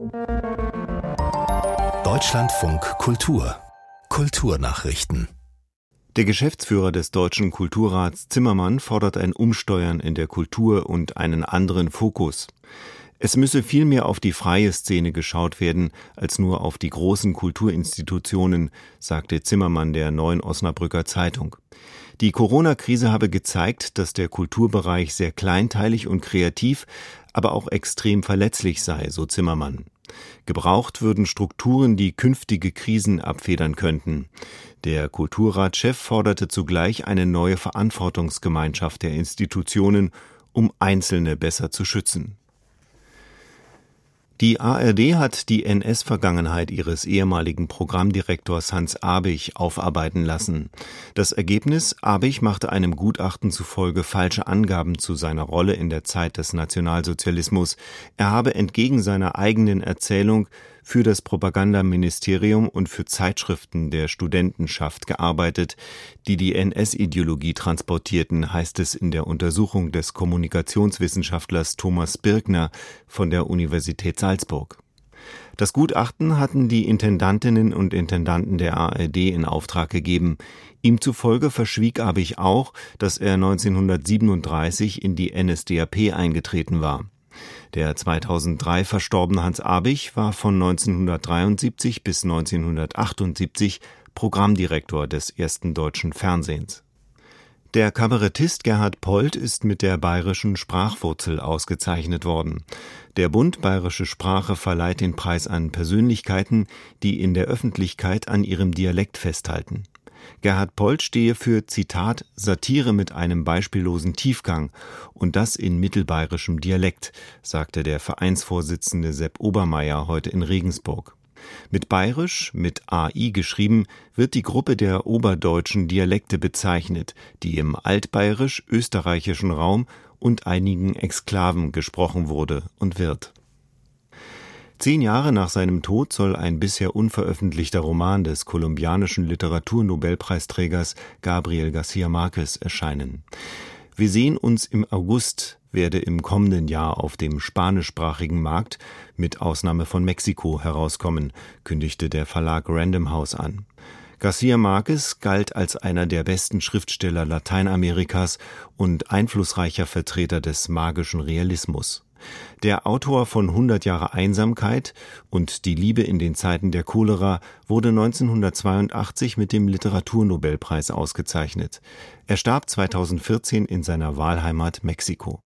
Deutschlandfunk Kultur Kulturnachrichten. Der Geschäftsführer des Deutschen Kulturrats Zimmermann fordert ein Umsteuern in der Kultur und einen anderen Fokus. Es müsse viel mehr auf die freie Szene geschaut werden, als nur auf die großen Kulturinstitutionen, sagte Zimmermann der Neuen Osnabrücker Zeitung. Die Corona-Krise habe gezeigt, dass der Kulturbereich sehr kleinteilig und kreativ, aber auch extrem verletzlich sei, so Zimmermann. Gebraucht würden Strukturen, die künftige Krisen abfedern könnten. Der Kulturratschef forderte zugleich eine neue Verantwortungsgemeinschaft der Institutionen, um Einzelne besser zu schützen. Die ARD hat die NS-Vergangenheit ihres ehemaligen Programmdirektors Hans Abich aufarbeiten lassen. Das Ergebnis: Abich machte einem Gutachten zufolge falsche Angaben zu seiner Rolle in der Zeit des Nationalsozialismus. Er habe entgegen seiner eigenen Erzählung für das Propagandaministerium und für Zeitschriften der Studentenschaft gearbeitet, die die NS-Ideologie transportierten, heißt es in der Untersuchung des Kommunikationswissenschaftlers Thomas Birkner von der Universität Salzburg. Das Gutachten hatten die Intendantinnen und Intendanten der ARD in Auftrag gegeben. Ihm zufolge verschwieg Abich auch, dass er 1937 in die NSDAP eingetreten war. Der 2003 verstorbene Hans Abich war von 1973 bis 1978 Programmdirektor des ersten deutschen Fernsehens. Der Kabarettist Gerhard Polt ist mit der Bayerischen Sprachwurzel ausgezeichnet worden. Der Bund Bayerische Sprache verleiht den Preis an Persönlichkeiten, die in der Öffentlichkeit an ihrem Dialekt festhalten. Gerhard Polt stehe für, Zitat, Satire mit einem beispiellosen Tiefgang und das in mittelbayerischem Dialekt, sagte der Vereinsvorsitzende Sepp Obermeier heute in Regensburg. Mit Bayerisch, mit AI geschrieben, wird die Gruppe der oberdeutschen Dialekte bezeichnet, die im altbayerisch-österreichischen Raum und einigen Exklaven gesprochen wurde und wird. 10 Jahre nach seinem Tod soll ein bisher unveröffentlichter Roman des kolumbianischen Literaturnobelpreisträgers Gabriel García Márquez erscheinen. Wir sehen uns im August werde im kommenden Jahr auf dem spanischsprachigen Markt, mit Ausnahme von Mexiko, herauskommen, kündigte der Verlag Random House an. García Márquez galt als einer der besten Schriftsteller Lateinamerikas und einflussreicher Vertreter des magischen Realismus. Der Autor von 100 Jahre Einsamkeit und Die Liebe in den Zeiten der Cholera wurde 1982 mit dem Literaturnobelpreis ausgezeichnet. Er starb 2014 in seiner Wahlheimat Mexiko.